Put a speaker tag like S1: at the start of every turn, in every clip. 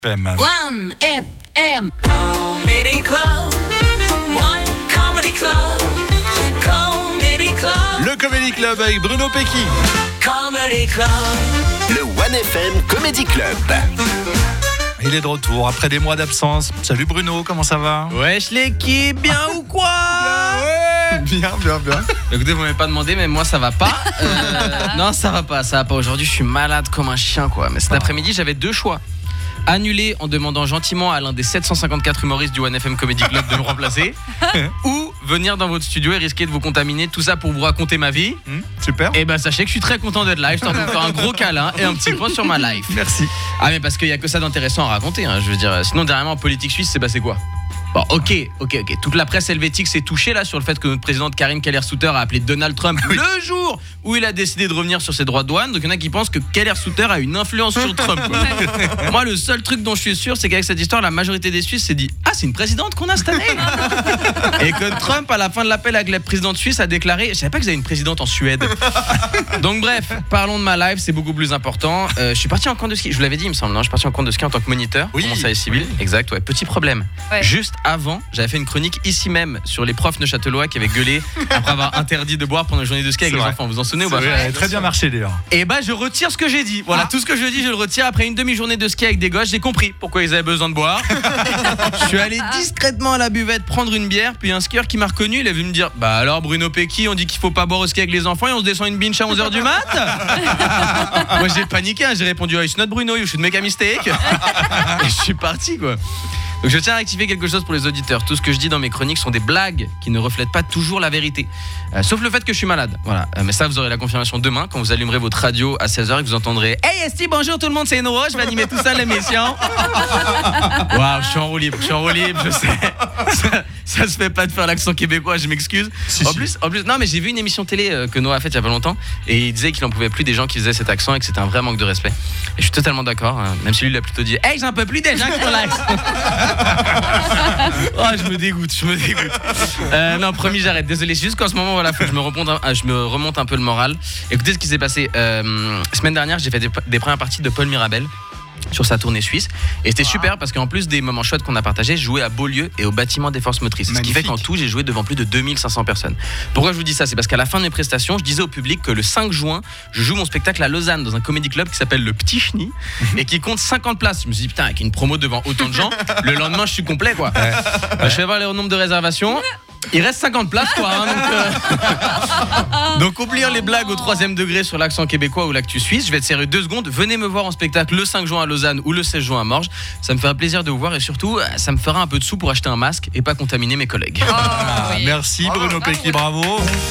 S1: One FM Comedy Club. One Comedy Club. Comedy Club.
S2: Le Comedy Club avec Bruno Pecky.
S1: Comedy Club.
S3: Le One FM Comedy Club.
S2: Il est de retour après des mois d'absence. Salut Bruno, comment ça va?
S4: Wesh l'équipe, bien ou quoi?
S2: Bien.
S4: Écoutez, vous m'avez pas demandé, mais moi ça va pas. Non, ça va pas. Aujourd'hui, je suis malade comme un chien, quoi. Mais cet après-midi, j'avais deux choix. Annuler en demandant gentiment à l'un des 754 humoristes du One FM Comedy Club de me remplacer, ou venir dans votre studio et risquer de vous contaminer, tout ça pour vous raconter ma vie.
S2: Super.
S4: Et ben sachez que je suis très content d'être live. Je t'en faire un gros câlin et un petit point sur ma life.
S2: Merci.
S4: Ah mais parce qu'il y a que ça d'intéressant à raconter, hein, je veux dire. Sinon dernièrement en politique suisse, c'est passé quoi? Bon, ok. Toute la presse helvétique s'est touchée là sur le fait que notre présidente Karine Keller-Souter a appelé Donald Trump le jour où il a décidé de revenir sur ses droits de douane. Donc il y en a qui pensent que Keller-Souter a une influence sur Trump, quoi. Moi, le seul truc dont je suis sûr, c'est qu'avec cette histoire, la majorité des Suisses s'est dit: ah, c'est une présidente qu'on a cette année. Et que Trump, à la fin de l'appel avec la présidente suisse, a déclaré: je savais pas que vous avez une présidente en Suède. Donc bref, parlons de ma life, c'est beaucoup plus important. Je suis parti en camp de ski, je vous l'avais dit, il me semble, non? Je suis parti en camp de ski en tant que moniteur pour mon service civil. Exact, ouais. Petit problème.
S5: Ouais.
S4: Juste avant, j'avais fait une chronique ici même sur les profs neuchâtelois qui avaient gueulé après avoir interdit de boire pendant une journée de ski avec les enfants. Vous vous en souvenez ou pas?
S2: Ça a très bien marché d'ailleurs.
S4: Et bah je retire ce que j'ai dit. Voilà, tout ce que je dis, je le retire. Après une demi-journée de ski avec des gosses, j'ai compris pourquoi ils avaient besoin de boire. Je suis allé discrètement à la buvette prendre une bière, puis un skieur qui m'a reconnu, il est venu me dire: bah alors Bruno Pecky, on dit qu'il faut pas boire au ski avec les enfants et on se descend une binge à 11h du mat. Moi j'ai paniqué, hein, j'ai répondu: oh, it's not Bruno, you should make a mistake. Et je suis parti, quoi. Donc je tiens à rectifier quelque chose pour les auditeurs. Tout ce que je dis dans mes chroniques sont des blagues qui ne reflètent pas toujours la vérité. Sauf le fait que je suis malade. Voilà. Mais ça, vous aurez la confirmation demain quand vous allumerez votre radio à 16h et que vous entendrez: hey Esti, bonjour tout le monde, c'est Enoro, je vais animer tout ça l'émission. Waouh, je suis en roue libre, je sais. Ça se fait pas de faire l'accent québécois, je m'excuse. En plus, non, mais j'ai vu une émission télé que Noah a faite il y a pas longtemps et il disait qu'il en pouvait plus des gens qui faisaient cet accent et que c'était un vrai manque de respect. Et je suis totalement d'accord, hein, même si lui il a plutôt dit: hey, j'en peux plus des gens qui font l'accent. Oh, je me dégoûte. Non, promis, j'arrête. Désolé, c'est juste qu'en ce moment, voilà, faut que je me remonte un peu le moral. Écoutez ce qui s'est passé. Semaine dernière, j'ai fait des premières parties de Paul Mirabel sur sa tournée suisse et c'était super parce qu'en plus des moments chouettes qu'on a partagés, je jouais à Beaulieu et au bâtiment des forces motrices. Magnifique. Ce qui fait qu'en tout j'ai joué devant plus de 2500 personnes. Pourquoi je vous dis ça? C'est parce qu'à la fin de mes prestations, je disais au public que le 5 juin je joue mon spectacle à Lausanne dans un comédie club qui s'appelle le Petit Chenille et qui compte 50 places. Je me suis dit putain, avec une promo devant autant de gens, le lendemain je suis complet, quoi. Je vais voir le nombre de réservations. Il reste 50 places, quoi, hein, donc oublions les blagues au 3e degré sur l'accent québécois ou l'actu suisse. Je vais être sérieux 2 secondes. Venez me voir en spectacle le 5 juin à Lausanne ou le 16 juin à Morges. Ça me fera plaisir de vous voir et surtout, ça me fera un peu de sous pour acheter un masque et pas contaminer mes collègues.
S5: Oui.
S2: Merci Bruno Pecky, bravo.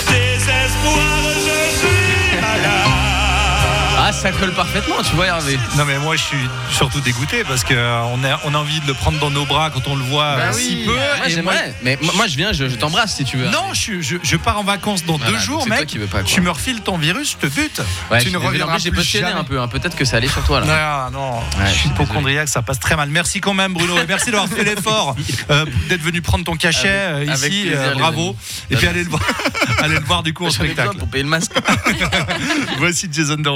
S4: Ah, ça colle parfaitement, tu vois, Hervé.
S2: Non mais moi je suis surtout dégoûté parce qu'on a envie de le prendre dans nos bras quand on le voit si peu.
S4: Moi, j'aimerais. Mais moi je viens, je t'embrasse si tu veux.
S2: Non, je pars en vacances dans 2 jours, mec.
S4: Qui veut pas,
S2: tu me refiles ton virus, je te bute.
S4: Ouais,
S2: tu ne reviendras
S4: j'ai
S2: plus
S4: postillonné
S2: jamais.
S4: un peu, hein. Peut-être que ça allait sur toi là.
S2: Non,
S4: Ouais,
S2: je suis
S4: désolé.
S2: hypochondriaque, ça passe très mal. Merci quand même Bruno, et merci d'avoir fait l'effort d'être venu prendre ton cachet
S4: avec
S2: ici,
S4: plaisir,
S2: bravo. Et puis allez le voir du coup en
S4: J'en ai besoin
S2: spectacle.
S4: pour payer le masque.
S2: Voici Jason Derulo.